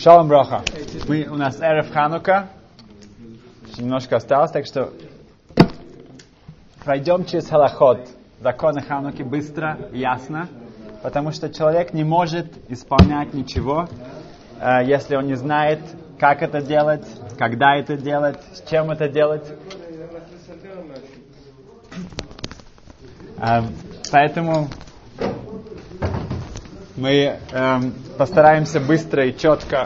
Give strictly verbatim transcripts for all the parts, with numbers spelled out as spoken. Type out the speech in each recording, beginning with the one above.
Шалом броха. Мы, у нас эрев Ханука. Немножко осталось, так что пройдем через халахот. Законы Хануки быстро и ясно. Потому что человек не может исполнять ничего, э, если он не знает, как это делать, когда это делать, с чем это делать. Э, поэтому мы э, постараемся быстро и четко,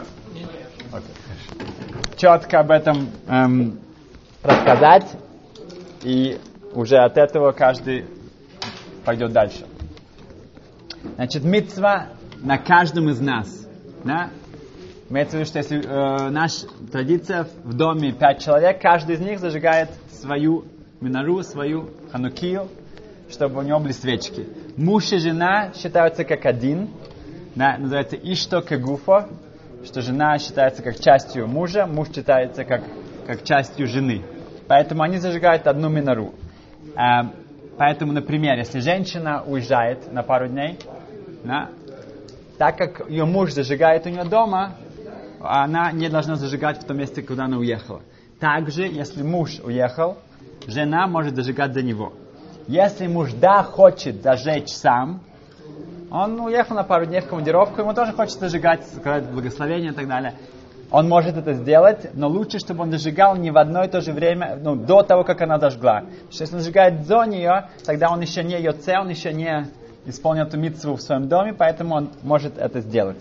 четко об этом э, рассказать, и уже от этого каждый пойдет дальше. Значит, мицва на каждом из нас. Да? Имеется в виду, что если э, наша традиция в доме пять человек, каждый из них зажигает свою минору, свою ханукию, чтобы у него были свечки. Муж и жена считаются как один, да, называется ишто кегуфо, что жена считается как частью мужа, муж считается как, как частью жены. Поэтому они зажигают одну минору. Э, поэтому, например, если женщина уезжает на пару дней, да, так как ее муж зажигает у нее дома, она не должна зажигать в том месте, куда она уехала. Также, если муж уехал, жена может зажигать за него. Если муж, да, хочет зажечь сам, он уехал на пару дней в командировку, ему тоже хочет зажигать, сказать благословение и так далее. Он может это сделать, но лучше, чтобы он зажигал не в одно и то же время, ну, до того, как она зажгла. Потому что если он зажигает до нее, тогда он еще не йоце, он еще не исполнил эту мицву в своем доме, поэтому он может это сделать.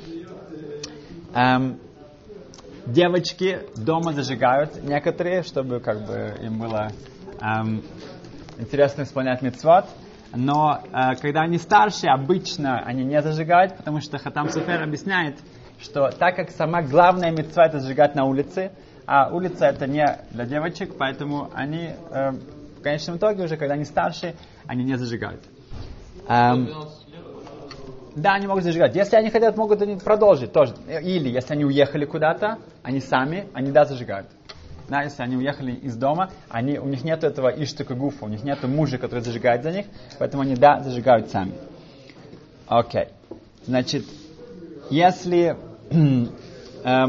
Эм, девочки дома зажигают некоторые, чтобы как бы им было эм, интересно исполнять мицвот. Но э, когда они старше, обычно они не зажигают, потому что Хатам Софер объясняет, что так как сама главная мицва это зажигать на улице, а улица это не для девочек, поэтому они э, в конечном итоге уже, когда они старше, они не зажигают. Эм, да, они могут зажигать. Если они хотят, могут они продолжить тоже. Или если они уехали куда-то, они сами, они да зажигают. Да, если они уехали из дома, они, у них нет этого иштука гуфа, у них нет мужа, который зажигает за них, поэтому они да зажигают сами. Окей. Значит, если э,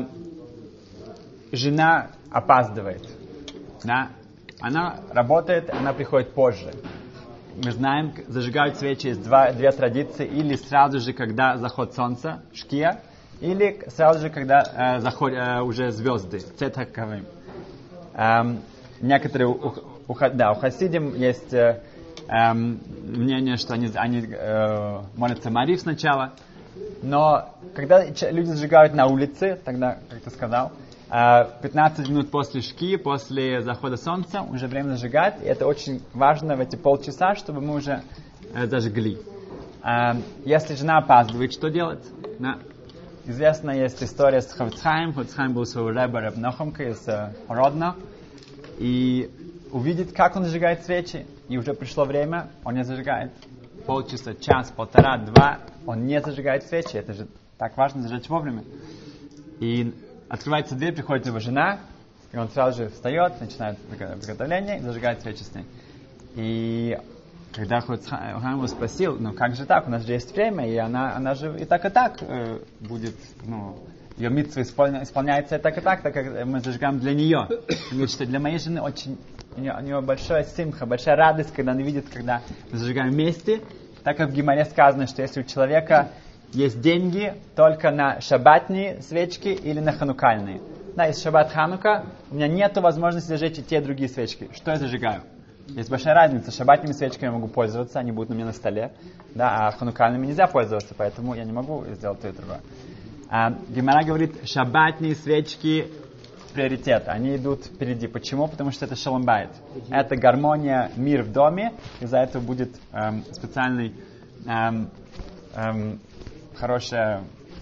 жена опаздывает, да, она работает, она приходит позже. Мы знаем, зажигают свечи, есть два, две традиции, или сразу же, когда заход солнца, шкия, или сразу же, когда э, заход, э, уже звезды, цетаковым. Эм, некоторые, у, у, да, у хасидим есть э, э, мнение, что они, они э, молятся Марив сначала, но когда люди зажигают на улице, тогда, как ты сказал, пятнадцать минут после шки, после захода солнца, уже время зажигать. И это очень важно в эти полчаса, чтобы мы уже э, зажгли. Э, если жена опаздывает, что делать? Да. Известна есть история с Хафец Хаим. Хафец Хаим был своего рэба Реб Нохамка из э, Родно. И увидит, как он зажигает свечи. И уже пришло время, он не зажигает. Полчаса, час, полтора, два, он не зажигает свечи. Это же так важно зажечь вовремя. И открывается дверь, приходит его жена, и он сразу же встает, начинает приготовление и зажигает свечи с ней. И когда Хафец Хаим его спросил, ну как же так, у нас же есть время, и она, она же и так, и так э, будет, ну, ее мицва исполня, исполняется и так, и так, так как мы зажигаем для нее. Он говорит, что для моей жены очень, у нее, у нее большая симха, большая радость, когда она видит, когда мы зажигаем вместе, так как в Гемаре сказано, что если у человека есть деньги только на шаббатные свечки или на ханукальные. Да, есть шаббат Ханука, у меня нет возможности зажечь и те другие свечки. Что я зажигаю? Есть большая разница. Шаббатными свечками я могу пользоваться, они будут у меня на столе, да, а ханукальными нельзя пользоваться, поэтому я не могу сделать то и другое. А, Гемара говорит, шаббатные свечки приоритет, они идут впереди. Почему? Потому что это шалом байт. Это гармония, мир в доме, из-за этого будет эм, специальный эм, эм, хорошее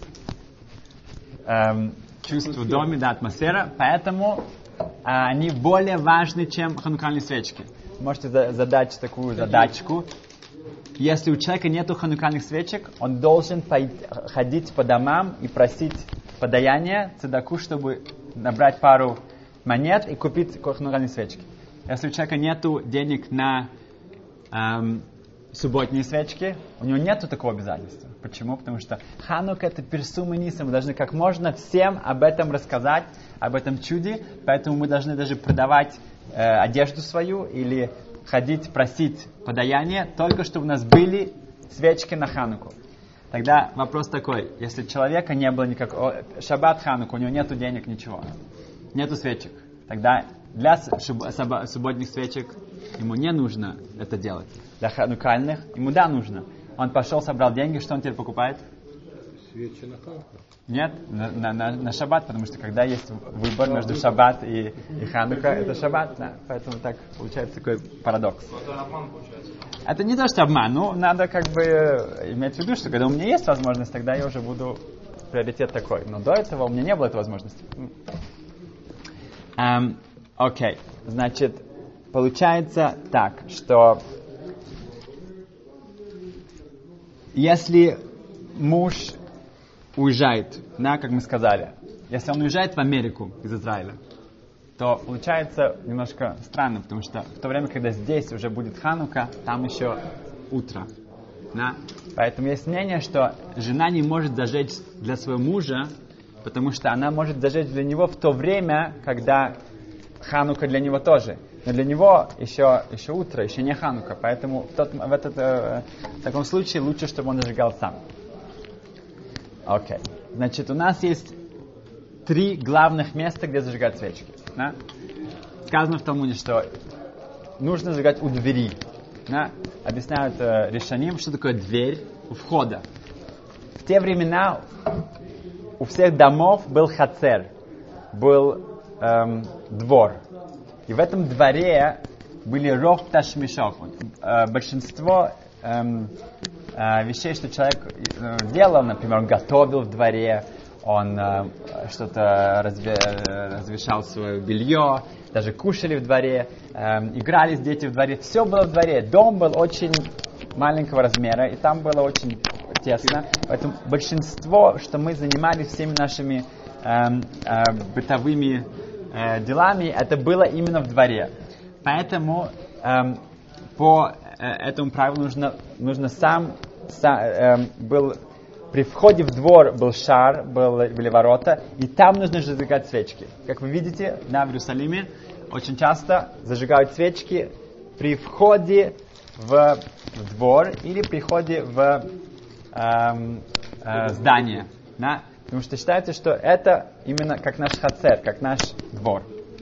эм, чувство в доме, да, атмосфера, поэтому э, они более важны, чем ханукальные свечки. Можете за- задать такую задачку. Если у человека нет ханукальных свечек, он должен пойти, ходить по домам и просить подаяние, цедаку, чтобы набрать пару монет и купить ханукальные свечки. Если у человека нет денег на эм, субботние свечки, у него нету такого обязательства. Почему? Потому что Ханука — это персум и ниса. Мы должны как можно всем об этом рассказать, об этом чуде. Поэтому мы должны даже продавать э, одежду свою или ходить просить подаяние, только чтобы у нас были свечки на Хануку. Тогда вопрос такой: если человека не было никакого шаббат, Хануку, у него нету денег, ничего, нету свечек, тогда для субботних свечек ему не нужно это делать. Для ханукальных ему да нужно. Он пошел, собрал деньги, что он теперь покупает? Свечи на Хануку? Нет, на, на, на, на шаббат, потому что когда есть выбор между шаббат и, и Ханука, это шаббат, да, поэтому так получается такой парадокс. Это обман получается. Это не то, что обман, ну, надо как бы иметь в виду, что когда у меня есть возможность, тогда я уже буду приоритет такой. Но до этого у меня не было этой возможности. Um, Окей, okay. Значит, получается так, что если муж уезжает, да, как мы сказали, если он уезжает в Америку из Израиля, то получается немножко странно, потому что в то время, когда здесь уже будет Ханука, там еще утро. Да? Поэтому есть мнение, что жена не может зажечь для своего мужа, потому что она может зажечь для него в то время, когда Ханука для него тоже. Но для него еще, еще утро, еще не Ханука. Поэтому в, тот, в, этот, э, в таком случае лучше, чтобы он зажигал сам. Окей. Okay. Значит, у нас есть три главных места, где зажигать свечки. Да? Сказано в Талмуде, что нужно зажигать у двери. Да? Объясняют э, решанием, что такое дверь у входа. В те времена у всех домов был хацер, был эм, двор. И в этом дворе были ров ташмишов. Э, большинство эм, э, вещей, что человек э, делал, например, он готовил в дворе, он э, что-то разве, развешал свое белье, даже кушали в дворе, э, игрались дети в дворе. Все было в дворе. Дом был очень маленького размера, и там было очень тесно. Поэтому большинство, что мы занимались всеми нашими э, э, бытовыми э, делами, это было именно в дворе. Поэтому э, по э, этому правилу нужно, нужно сам, сам э, был при входе в двор был шар, был, были ворота, и там нужно зажигать свечки. Как вы видите, да, в Иерусалиме очень часто зажигают свечки при входе в, в двор или при входе в э, э, здание. Да? Потому что считается, что это именно как наш хацер, как наш двор.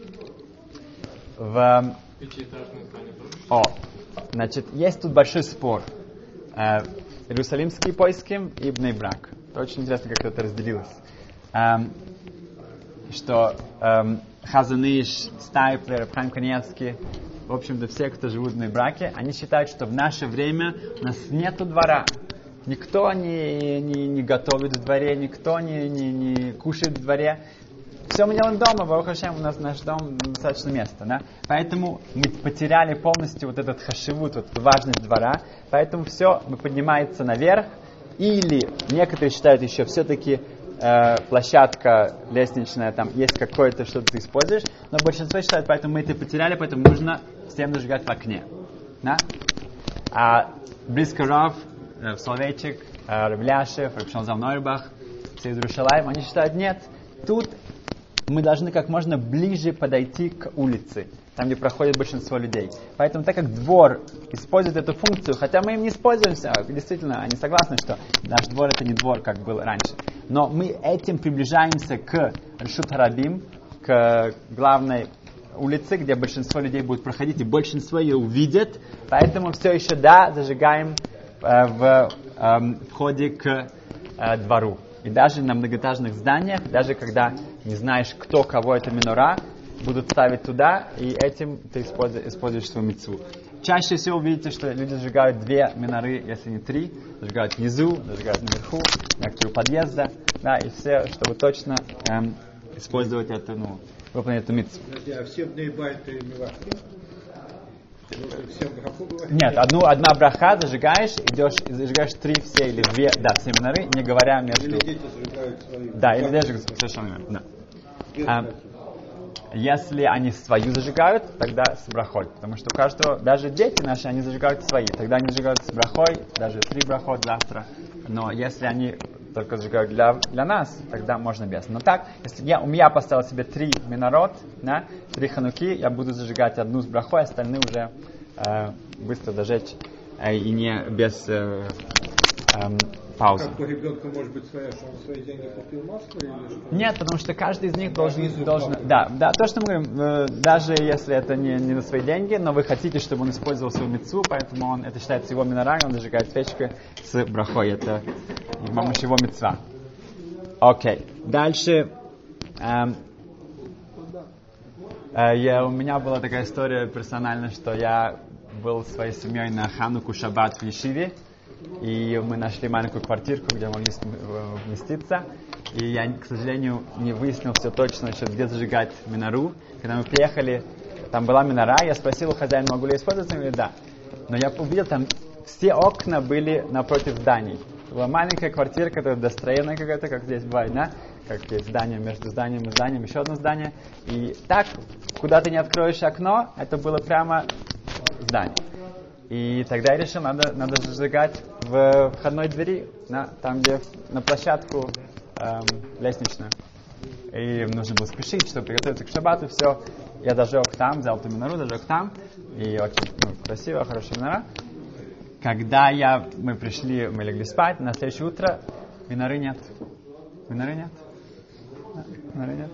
В, Пятиэтажное здание тоже? О, значит, есть тут большой спор. Э, Иерусалимский поиским и Бней Брак. Это очень интересно, как это разделилось. Эм, что эм, Хазаныш, Стайплер, Хайм Каневский, в общем-то все, кто живут в Бней Браке, они считают, что в наше время у нас нету двора. Никто не, не, не готовит в дворе, никто не, не, не кушает в дворе. Все мы делаем дома, Барух Ашем, у нас наш дом достаточно места, да? Поэтому мы потеряли полностью вот этот хашивут, вот эту важность двора, поэтому все поднимается наверх, или некоторые считают еще все-таки э, площадка лестничная, там есть какое-то, что ты используешь, но большинство считают, поэтому мы это потеряли, поэтому нужно всем зажигать в окне, да? А близко Рав, э, в Соловейчик, э, Рабляшев, Рабшалзам Нойрбах, все из Иерушалаима, они считают, нет, тут мы должны как можно ближе подойти к улице, там, где проходит большинство людей. Поэтому, так как двор использует эту функцию, хотя мы им не используемся, действительно, они согласны, что наш двор это не двор, как был раньше. Но мы этим приближаемся к Рашут Харабим, к главной улице, где большинство людей будет проходить, и большинство ее увидят. Поэтому все еще, да, зажигаем э, в э, входе к э, двору. И даже на многоэтажных зданиях, даже когда не знаешь, кто, кого это минора, будут ставить туда, и этим ты используешь, используешь свою мицву. Чаще всего вы видите, что люди зажигают две миноры, если не три, зажигают внизу, зажигают наверху, некоторые у подъезда, да, и все, чтобы точно эм, использовать это, ну, выполнять эту мицву. А все бней-байты милашки? Нет, одну, одна браха зажигаешь, идешь и зажигаешь три все или две, да, все миноры, не говоря между... Или дети зажигают свои... Да, или дети совершенно верно, да. А, Если они свою зажигают, тогда с брахой. Потому что у каждого, даже дети наши, они зажигают свои. Тогда они зажигают с брахой, даже три брахот завтра. Но если они только зажигают для, для нас, тогда можно без. Но так, если я, у меня поставил себе три минорот, да, три хануки, я буду зажигать одну с брахой, остальные уже э, быстро зажечь э, и не без э, э, паузы. Как у ребенка может быть своя, что он свои деньги купил масло или что? Нет, потому что каждый из них должен... из них должен папа. да, да, то, что мы говорим, э, даже если это не, не на свои деньги, но вы хотите, чтобы он использовал свою мицву, поэтому он, это считается его минорай, он зажигает свечкой с брахой. Это мамаш его мицва. Окей. Дальше. Эм, э, я, у меня была такая история персональная, что я был своей семьей на Хануку Шаббат в Ешиве. И мы нашли маленькую квартирку, где могли вместиться. И я, к сожалению, не выяснил все точно, где зажигать минору. Когда мы приехали, там была минора, я спросил у хозяина, могу ли я использовать, он говорит, да. Но я увидел, там все окна были напротив зданий. Это была маленькая квартирка, это достроенная какая-то, как здесь бывает, да? Как есть здание между зданием и зданием, еще одно здание. И так, куда ты не откроешь окно, это было прямо здание. И тогда я решил, надо, надо зажигать в входной двери, на, там, где на площадку эм, лестничную. И нужно было спешить, чтобы приготовиться к шаббату, все. Я зажег там, взял эту минору, зажег там. И очень ну, красиво, хорошая минора. Когда я, мы пришли, мы легли спать, на следующее утро миноры нет. Миноры нет. Миноры нет.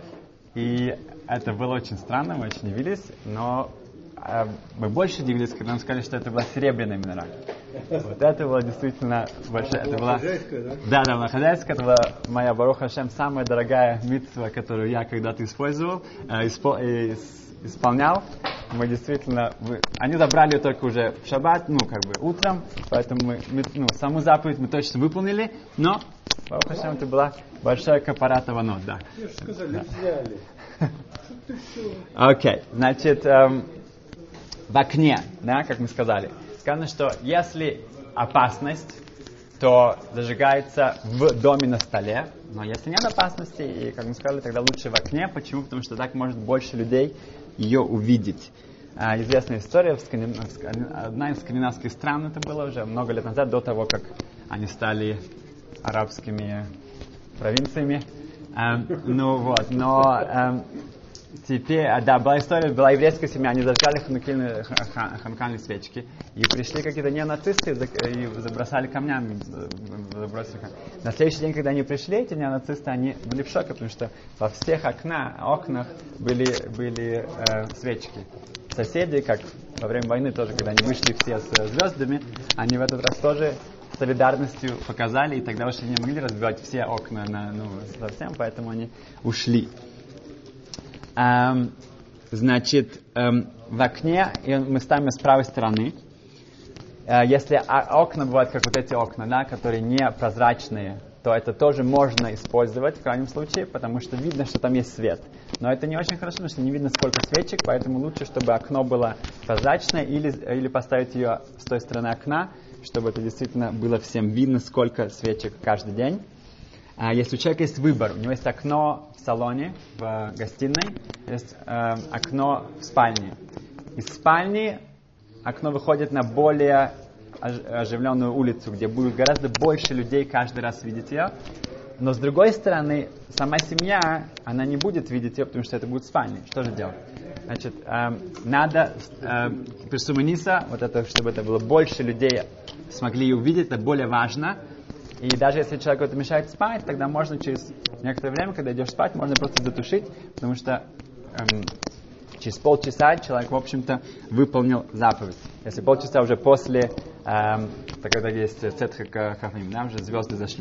И это было очень странно, мы очень удивились, но мы больше удивились, когда нам сказали, что это была серебряная минора. Вот это было действительно большая. Это была хозяйская, да? Да, да, была хозяйская. Это была моя, Барух Хашем, самая дорогая мицва, которую я когда-то использовал, э, испол, э, исполнял. Мы действительно, вы, они забрали ее только уже в шаббат, ну, как бы утром, поэтому мы, мы ну, саму заповедь мы точно выполнили, но, Барух Хашем, это была большая капарата ванот, да. Мне же сказали, да. Взяли. Окей, okay. Значит, эм, в окне, да, как мы сказали, сказано, что если опасность, то зажигается в доме на столе, но если нет опасности, и, как мы сказали, тогда лучше в окне. Почему? Потому что так может больше людей ее увидеть. А, известная история, в Скандин... одна из скандинавских стран, это было уже много лет назад, до того, как они стали арабскими провинциями. А, ну вот, но... А, Теперь, да, была история, была еврейская семья, они зажгали ханукальные, ханукальные свечки, и пришли какие-то неонацисты и забросали камнями. Забросили камнями. На следующий день, когда они пришли, эти неонацисты, они были в шоке, потому что во всех окна, окнах были, были э, свечки. Соседи, как во время войны тоже, когда они вышли все с звездами, они в этот раз тоже солидарностью показали, и тогда уже не могли разбивать все окна на, ну, совсем, поэтому они ушли. Um, значит, um, в окне мы ставим с правой стороны. Uh, если окна бывают, как вот эти окна, да, которые не прозрачные, то это тоже можно использовать в крайнем случае, потому что видно, что там есть свет. Но это не очень хорошо, потому что не видно, сколько свечек, поэтому лучше, чтобы окно было прозрачное, или, или поставить ее с той стороны окна, чтобы это действительно было всем видно, сколько свечек каждый день. Uh, если у человека есть выбор, у него есть окно в салоне, в гостиной, есть э, окно в спальне. Из спальни окно выходит на более оживленную улицу, где будет гораздо больше людей каждый раз видеть ее. Но с другой стороны, сама семья, она не будет видеть ее, потому что это будет спальня. Что же делать? Значит, э, надо э, персуманиса, вот это, чтобы это было больше людей смогли ее увидеть, это более важно. И даже если человеку это мешает спать, тогда можно через некоторое время, когда идешь спать, можно просто затушить, потому что эм, через полчаса человек, в общем-то, выполнил заповедь. Если полчаса уже после, эм, так когда есть цетха хафим, да, уже звезды зашли.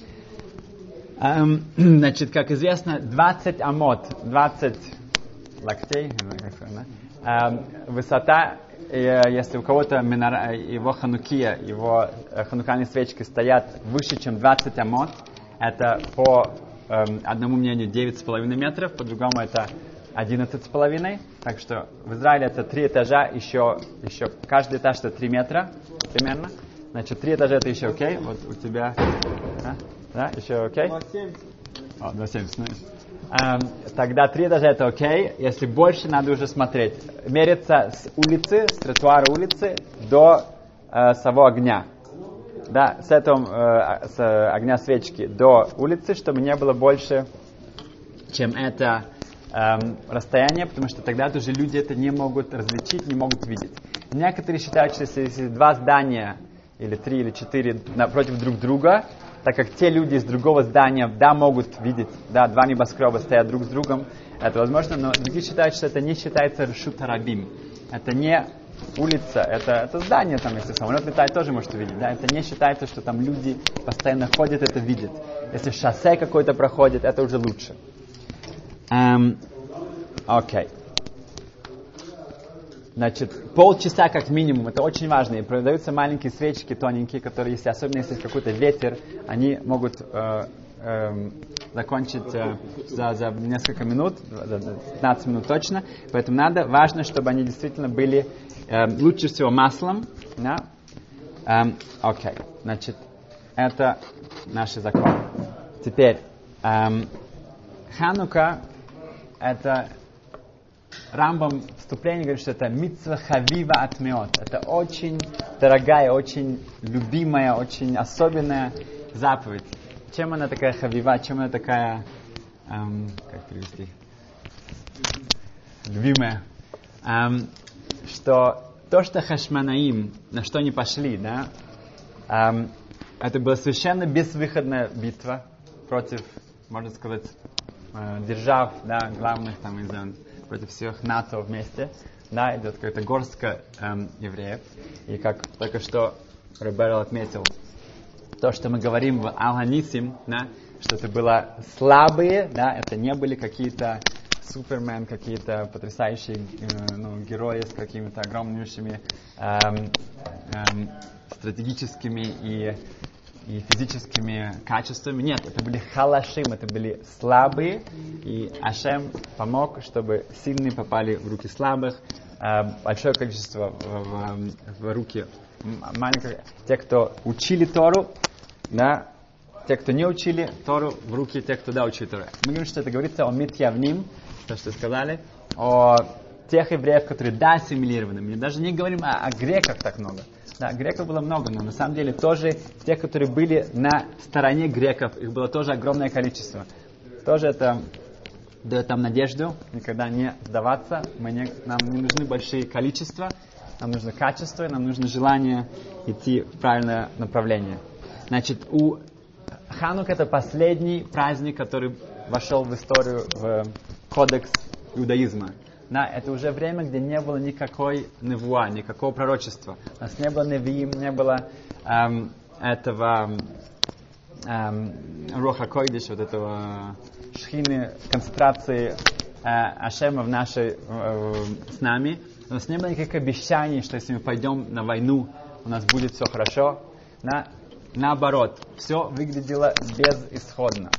Эм, значит, как известно, двадцать амот, двадцать локтей, эм, высота. И, если у кого-то минора, его ханукия, его ханукальные свечки стоят выше, чем двадцать амот, это по эм, одному мнению девять с половиной метров, по другому это одиннадцать с половиной. Так что в Израиле это три этажа, еще, еще каждый этаж это три метра примерно. Значит, три этажа это еще окей. Вот у тебя, да, да еще окей. О, до семидесяти. Эм, тогда три этажа это окей. Если больше, надо уже смотреть. Мериться с улицы, с тротуара улицы до э, самого огня. Да, с этого э, с огня свечки до улицы, чтобы не было больше, чем это эм, расстояние, потому что тогда уже люди это не могут различить, не могут видеть. Некоторые считают, что если, если два здания, или три, или четыре напротив друг друга, так как те люди из другого здания, да, могут видеть, да, два небоскреба стоят друг с другом, это возможно, но другие считают, что это не считается ршут рабим. Это не улица, это, это здание там, если самолет летает, тоже может увидеть, да, это не считается, что там люди постоянно ходят, это видят. Если шоссе какое-то проходит, это уже лучше. Эм, окей. Значит, полчаса как минимум, это очень важно. И продаются маленькие свечки тоненькие, которые, если, особенно если есть какой-то ветер, они могут э, э, закончить э, за, за несколько минут, за пятнадцать минут точно. Поэтому надо, важно, чтобы они действительно были э, лучше всего маслом. Да? Эм, окей, значит, это наши законы. Теперь, эм, Ханука, это... Рамбам в вступлении говорит, что это мицва хавива атмеот. Это очень дорогая, очень любимая, очень особенная заповедь. Чем она такая хавива, чем она такая, эм, как перевести, любимая? Эм, что то, что Хашманаим, на что они пошли, да, эм, это была совершенно безвыходная битва против, можно сказать, э, держав, да, главных там из против всех НАТО вместе, да, идет какая-то горстка эм, евреев. И как только что Реберл отметил, то, что мы говорим в Ал-Ханисим, да, что это было слабые, да, это не были какие-то супермен, какие-то потрясающие э, ну, герои с какими-то огромнейшими эм, эм, стратегическими и, и физическими качествами. Нет, это были халашим, это были слабые, и Ашем помог, чтобы сильные попали в руки слабых, э, большое количество в, в, в руки маленьких. Те, кто учили Тору, да, те, кто не учили Тору, в руки тех, кто да учили Тору. Мы говорим, что это говорится о митьявним, то, что сказали, о тех евреев, которые да ассимилированы. Мы даже не говорим о, о греках так много. Да, греков было много, но на самом деле тоже тех, которые были на стороне греков, их было тоже огромное количество. Тоже это дает нам надежду, никогда не сдаваться. Мы не, нам не нужны большие количества, нам нужно качество, нам нужно желание идти в правильное направление. Значит, у Ханук это последний праздник, который вошел в историю, в кодекс иудаизма. Да, это уже время, где не было никакой невуа, никакого пророчества. У нас не было невиим, не было эм, этого эм, роха койдиш, вот этого шхины, концентрации э, Ашема в нашей, э, с нами. У нас не было никаких обещаний, что если мы пойдем на войну, у нас будет все хорошо. Да? Наоборот, все выглядело безысходно,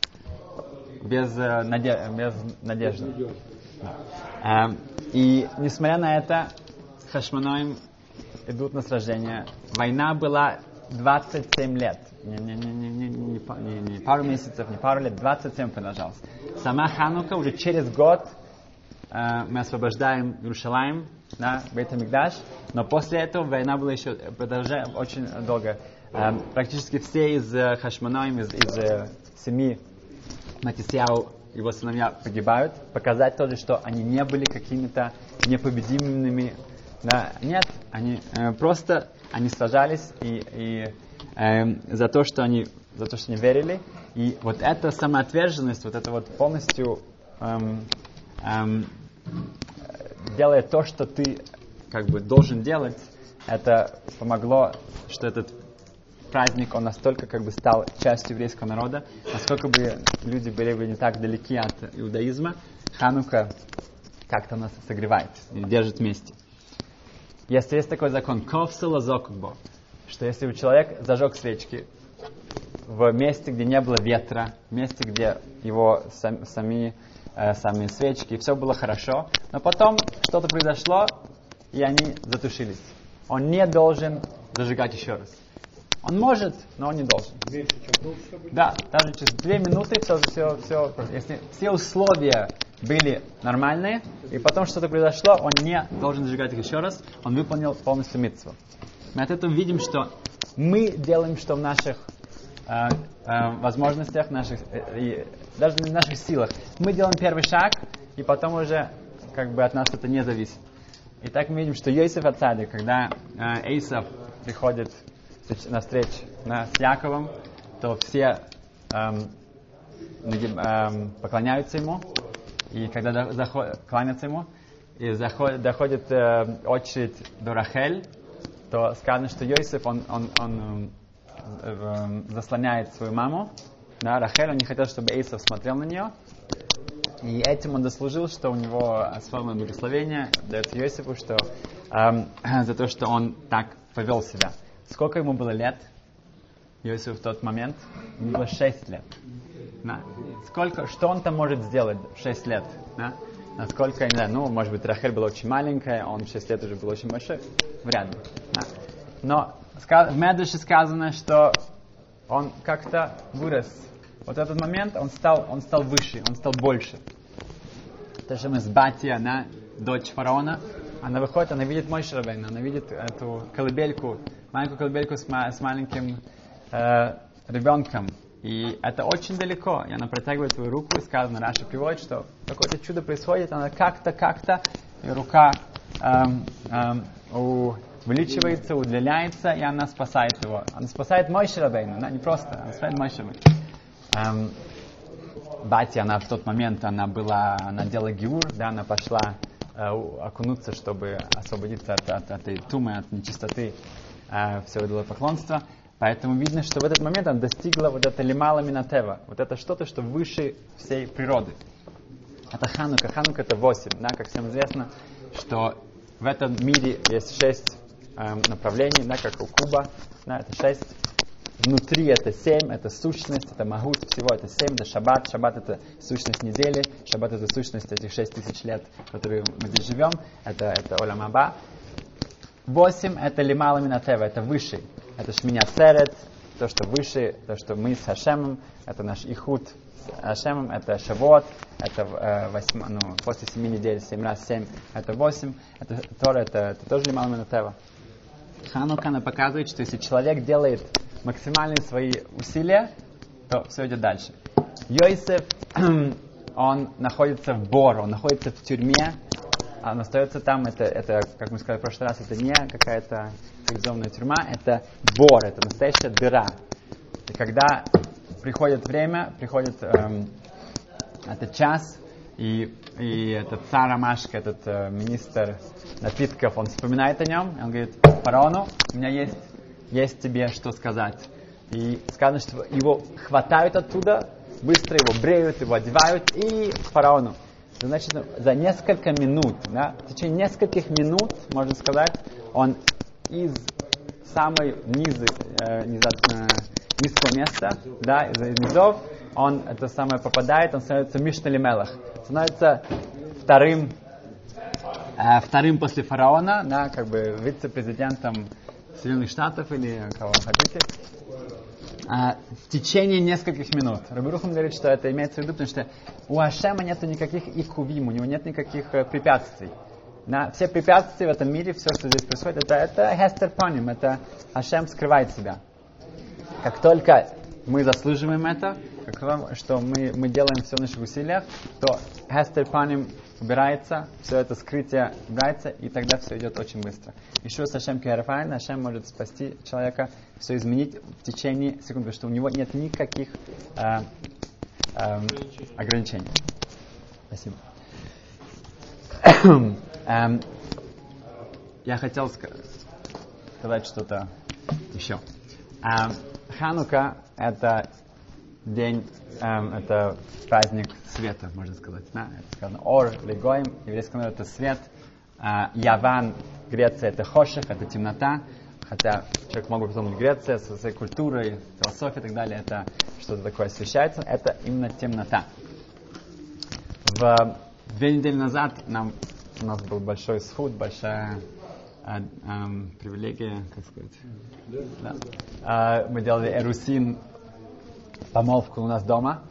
без, э, наде- без надежды. Uh, и несмотря на это, с Хашманоим идут на сражение. Война была двадцать семь лет. Не, не, не, не, не, не, не, не пару месяцев, не пару лет, двадцать семь продолжалась. Сама Ханука уже через год uh, мы освобождаем Иерусалим, да, Бейт-Микдаш, но после этого война была еще продолжая очень долго. Uh, практически все из uh, Хашманоим, из, из uh, семьи Матисьяу, его сыновья погибают, показать тоже, что они не были какими-то непобедимыми. Да, нет, они э, просто они сражались и, и э, за то, что они за то, что они верили. И вот эта самоотверженность, вот это вот полностью эм, эм, делая то, что ты как бы должен делать, это помогло, что этот праздник, он настолько как бы стал частью еврейского народа, насколько бы люди были бы не так далеки от иудаизма, Ханука как-то нас согревает и держит вместе. Если есть такой закон, ковсела зокбо, что если у человека зажег свечки в месте, где не было ветра, в месте, где его сам, сами, э, сами свечки, все было хорошо, но потом что-то произошло, и они затушились. Он не должен зажигать еще раз. Он может, но он не должен. Меньше, чем полчаса будет? Да, даже через две минуты все, все, все, если все условия были нормальные, и потом что-то произошло, он не должен зажигать их еще раз, он выполнил полностью мицву. Мы от этого видим, что мы делаем, что в наших э, э, возможностях, наших, э, и даже в наших силах. Мы делаем первый шаг, и потом уже как бы от нас это не зависит. И так мы видим, что Йосеф ха-Цадик, когда э, Эйсав приходит на встречу на, с Яковом, то все эм, эм, поклоняются ему, и когда до, заход, кланяются ему, и заход, доходит э, очередь до Рахель, то сказано, что Йосеф, он, он, он э, э, заслоняет свою маму, да, Рахель, он не хотел, чтобы Эйсав смотрел на нее, и этим он заслужил, что у него особое благословение дается Йосефу, что, эм, за то, что он так повел себя. Сколько ему было лет? Йосифу в тот момент? Ему было шесть лет. Да. Сколько, что он там может сделать в шесть лет? Да? Насколько, не знаю, ну, может быть, Рахель была очень маленькая, он в шесть лет уже был очень большой. Вряд ли. Да. Но в Медреше сказано, что он как-то вырос. Вот этот момент он стал, он стал выше, он стал больше. То, что мы с Батия, она дочь фараона, она выходит, она видит Моше Рабейну, она видит эту колыбельку, маленькую колыбельку с, ма- с маленьким э, ребенком. И это очень далеко. И она протягивает свою руку, и сказано, Раши приводит, что какое-то чудо происходит, она как-то, как-то, и рука эм, эм, увеличивается, удлиняется, и она спасает его. Она спасает Моше Рабейну, она не просто, она спасает Моше Рабейну. Эм, Батя, она в тот момент, она была, она делала гиур, да, она пошла э, окунуться, чтобы освободиться от, от, от этой тумы, от нечистоты э, всего идолопоклонства. Поэтому видно, что в этот момент она достигла вот это лимала минатева, вот это что-то, что выше всей природы. Это Ханука. Ханука это восемь, да, как всем известно, что в этом мире есть шесть э, направлений, да, как у куба, да, это шесть. Внутри это семь, это сущность, это магут, всего это семь, это шаббат. Шаббат это сущность недели, шаббат это сущность этих шесть тысяч лет, которые мы здесь живем, это, это Олам Аба. Восемь это лимала минатева, это выше, это шминя церет, то, что выше, то, что мы с Хашемом, это наш ихуд с Хашемом, это шавот, это э, восьм, ну, после семи недель, семь раз семь, это восемь, это Тора, это, это тоже лимала минатева. Ханука она показывает, что если человек делает максимальные свои усилия, то все идет дальше. Йосеф, он находится в Бор, он находится в тюрьме, он остается там, это, это, как мы сказали в прошлый раз, это не какая-то цивилизованная тюрьма, это Бор, это настоящая дыра. И когда приходит время, приходит эм, этот час, и, и этот царь Амашка, этот э, министр напитков, он вспоминает о нем, и он говорит, фараону, у меня есть есть тебе что сказать. И сказано, что его хватают оттуда, быстро его бреют, его одевают и к фараону. Значит, за несколько минут, да, в течение нескольких минут, можно сказать, он из самой низы, э, низа, э, низкого места, да, из, из низов, он это самое попадает, он становится Мишна Лимелах, становится вторым, э, вторым после фараона, да, как бы вице-президентом Соединенных Штатов или кого хотите, а, в течение нескольких минут. Раби Рухам говорит, что это имеется в виду, потому что у Ашема нет никаких икувим, у него нет никаких э, препятствий. Да? Все препятствия в этом мире, все, что здесь происходит, это, это хестер паним, это Ашем скрывает себя. Как только мы заслуживаем это, как, что мы, мы делаем все в наших усилиях, то хестер паним убирается, все это скрытие убирается, и тогда все идет очень быстро. Еще с Ашем Керафайн, Ашем может спасти человека, все изменить в течение секунд, потому что у него нет никаких э, э, ограничений. Спасибо. эм, я хотел сказать что-то еще. Эм, Ханука это день, эм, это праздник света, можно сказать. Да? Это сказано Ор, Легоим, еврейском народе это свет. Э, Яван, Греция это Хоших, это темнота. Хотя человек мог бы подумать, Греция со своей культурой, философией и так далее, это что-то такое освещается. Это именно темнота. В две недели назад нам, у нас был большой схуд, большая а, эм, привилегия, как сказать, да. А, мы делали эрусин, помолвку у нас дома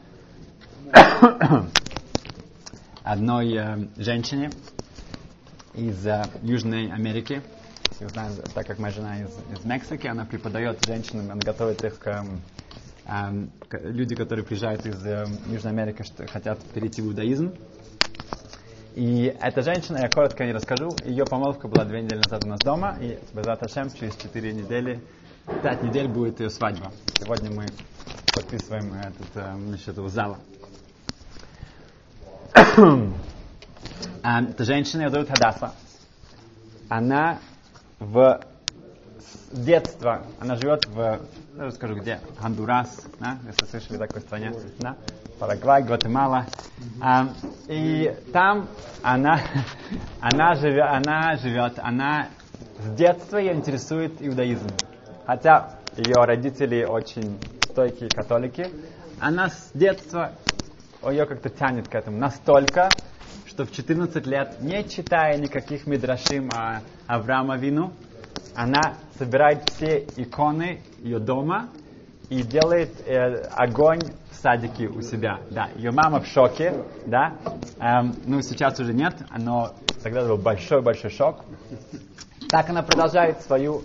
одной э, женщине из э, Южной Америки. Я знаю, так как моя жена из, из Мексики, она преподает женщинам, она готовит их к, э, к, люди, которые приезжают из э, Южной Америки, что хотят перейти в иудаизм. И эта женщина, я коротко не расскажу, ее помолвка была две недели назад у нас дома, и Безрат Ашем через четыре недели, пять недель будет ее свадьба. Сегодня мы подписываем этот, э, насчет этого зала. Эта женщина, ее зовут Хадаса. Она в с детства, она живет в, я расскажу где, Хондурас, да, если слышали о такой стране, да? Парагвай, Гватемала. А, и там она, она, живет, она живет, она с детства ее интересует иудаизм. Хотя ее родители очень стойкие католики, она с детства ее как-то тянет к этому настолько, что в четырнадцать лет, не читая никаких мидрашим о Авраама Авину, она собирает все иконы ее дома и делает э, огонь в садике у себя. Да, ее мама в шоке, да, эм, ну сейчас уже нет, но тогда был большой-большой шок. Так она продолжает свою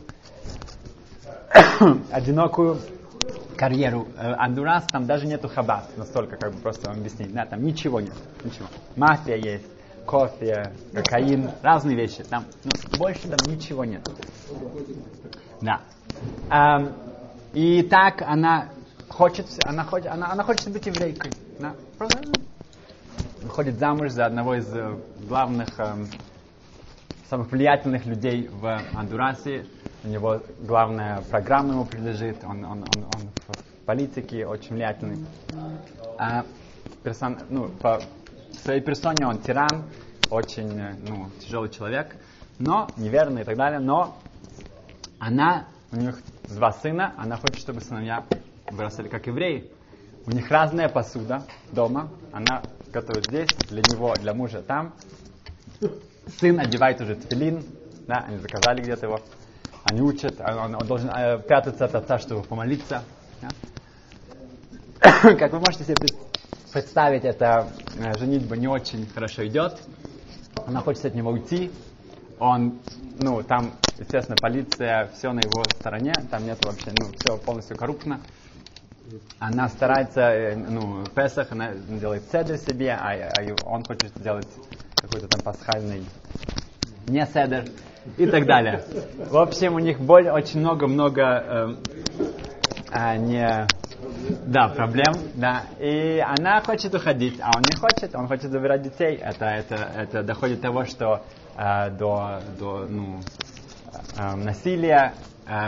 одинокую карьеру. Хондурас, там даже нету хаббат, настолько, как бы просто вам объяснить. Да, там ничего нет, ничего. Мафия есть, кофе, кокаин, разные вещи. Там, ну, больше там ничего нет. Да. Эм, и так она хочет, она хочет, она, она хочет быть еврейкой. Да. Просто выходит замуж за одного из э, главных, э, самых влиятельных людей в Хондурасе. У него главная программа ему принадлежит, он, он, он, он в политике очень влиятельный. А персон, ну, по своей персоне он тиран, очень ну, тяжелый человек, но неверный и так далее. Но она, у них два сына, она хочет, чтобы сыновья выросли как евреи. У них разная посуда дома, она готовит здесь, для него, для мужа там. Сын одевает уже тфилин, да, они заказали где-то его. Они учат, он, он должен э, прятаться от отца, чтобы помолиться. Да? Как вы можете себе представить, эта э, женитьба не очень хорошо идет. Она хочет от него уйти. Он, ну, там, естественно, полиция, все на его стороне. Там нет вообще, ну, все полностью коррупно. Она старается, э, ну, в Песах, она делает седер себе, а, а он хочет сделать какой-то там пасхальный, не седер. И так далее. В общем, у них боль, очень много-много э, э, не, да, проблем. Да. И она хочет уходить, а он не хочет, он хочет забирать детей. Это, это, это доходит до того, что э, до, до ну, э, насилия, э,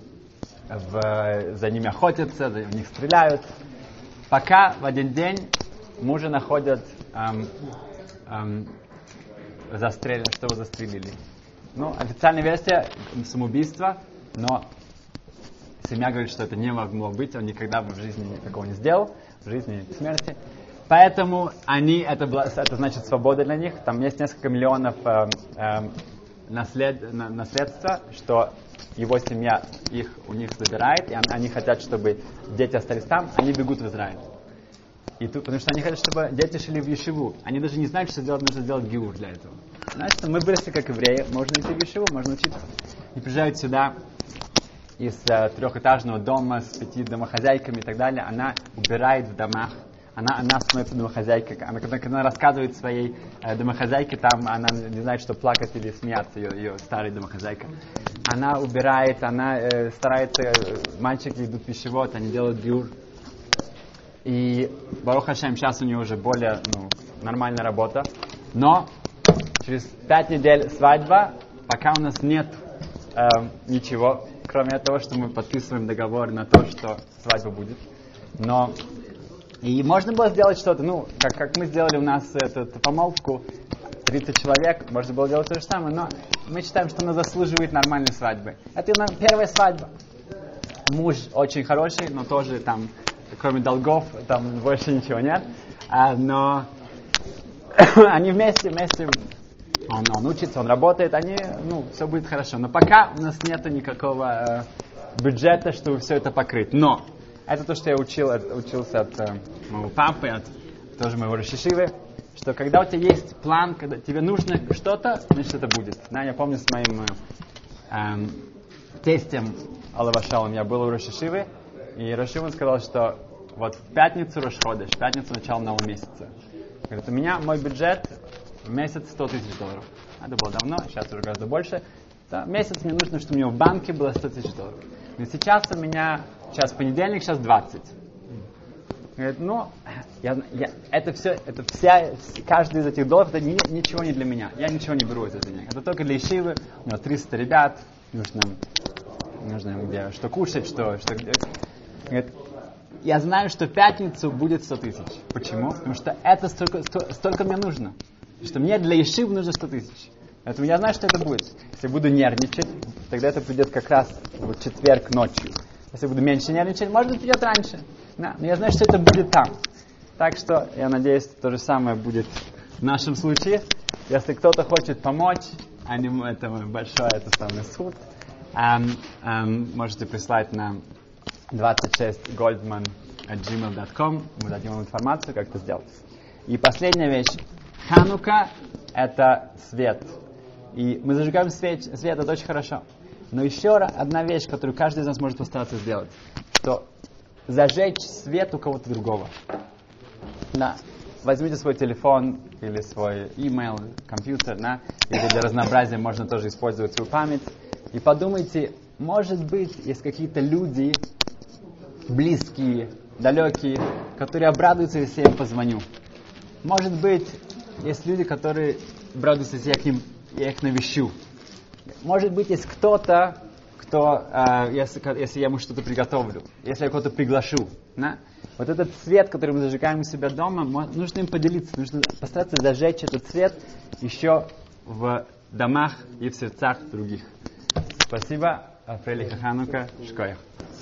в, за ними охотятся, за, в них стреляют. Пока в один день мужа находят э, э, застрелен, что его застрелили. Ну, официальная версия самоубийства, но семья говорит, что это не могло быть, он никогда бы в жизни такого не сделал, в жизни смерти. Поэтому они, это, это значит свобода для них, там есть несколько миллионов э, э, наслед, на, наследства, что его семья их, у них забирает, и они хотят, чтобы дети остались там, они бегут в Израиль. И тут, потому что они хотят, чтобы дети шли в ешиву. Они даже не знают, что сделать, нужно сделать гиур для этого. Значит, мы выросли как евреи, можно идти в ешиву, можно учиться. И приезжают сюда из э, трехэтажного дома с пяти домохозяйками и так далее. Она убирает в домах. Она, она становится домохозяйкой. Она, когда, когда она рассказывает своей э, домохозяйке, там она не знает, что плакать или смеяться, ее, ее старая домохозяйка. Она убирает, она э, старается, э, мальчики идут в ешивот, они делают гиур. И Барух Ашем, сейчас у нее уже более ну, нормальная работа. Но через пять недель свадьба, пока у нас нет э, ничего, кроме того, что мы подписываем договор на то, что свадьба будет. Но и можно было сделать что-то, ну, как, как мы сделали у нас эту, эту помолвку, тридцать человек, можно было делать то же самое, но мы считаем, что она заслуживает нормальной свадьбы. Это первая свадьба. Муж очень хороший, но тоже там, кроме долгов, там больше ничего нет. А, но они вместе, вместе, он, он учится, он работает, они, ну, все будет хорошо. Но пока у нас нет никакого э, бюджета, чтобы все это покрыть. Но это то, что я учил, от, учился от э, моего папы, от тоже моего Рош ешивы, что когда у тебя есть план, когда тебе нужно что-то, значит это будет. Да, я помню с моим э, э, тестем Алава Шалом, я был у Рош ешивы, и Рош ешива сказал, что вот в пятницу Рош ходеш, в пятницу начало нового месяца. Говорит, у меня мой бюджет в месяц сто тысяч долларов. Это было давно, сейчас уже гораздо больше. Да, месяц мне нужно, чтобы у меня в банке было сто тысяч долларов. Но сейчас у меня, сейчас понедельник, сейчас двадцать. Говорит, ну, я, я, это все, это вся, каждый из этих долларов, это ни, ничего не для меня. Я ничего не беру из этих денег. Это только для ешивы, у него триста ребят, нужно, нужно им где, что кушать, что, что где. Говорит, я знаю, что в пятницу будет сто тысяч. Почему? Потому что это столько, столько, столько мне нужно. Что мне для ешивы нужно сто тысяч. Поэтому я знаю, что это будет. Если я буду нервничать, тогда это придет как раз в четверг ночью. Если я буду меньше нервничать, может быть, придет раньше. Да, но я знаю, что это будет там. Так что, я надеюсь, то же самое будет в нашем случае. Если кто-то хочет помочь, а не это большой, это самый суд, эм, эм, можете прислать на двадцать шесть goldman at gmail dot com. Мы дадим вам информацию, как это сделать. И последняя вещь. Ханука – это свет. И мы зажигаем свет, свет, это очень хорошо. Но еще одна вещь, которую каждый из нас может постараться сделать, что зажечь свет у кого-то другого. Да. Возьмите свой телефон или свой email, компьютер, да, или для разнообразия можно тоже использовать свою память. И подумайте, может быть, есть какие-то люди, близкие, далекие, которые обрадуются, если я им позвоню. Может быть, есть люди, которые обрадуются, если я к ним я их навещу. Может быть, есть кто-то, кто, э, если, если я ему что-то приготовлю, если я кого-то приглашу. Да? Вот этот свет, который мы зажигаем у себя дома, нужно им поделиться, нужно постараться зажечь этот свет еще в домах и в сердцах других. Спасибо. Фрейлиха Ханука. Шкоях.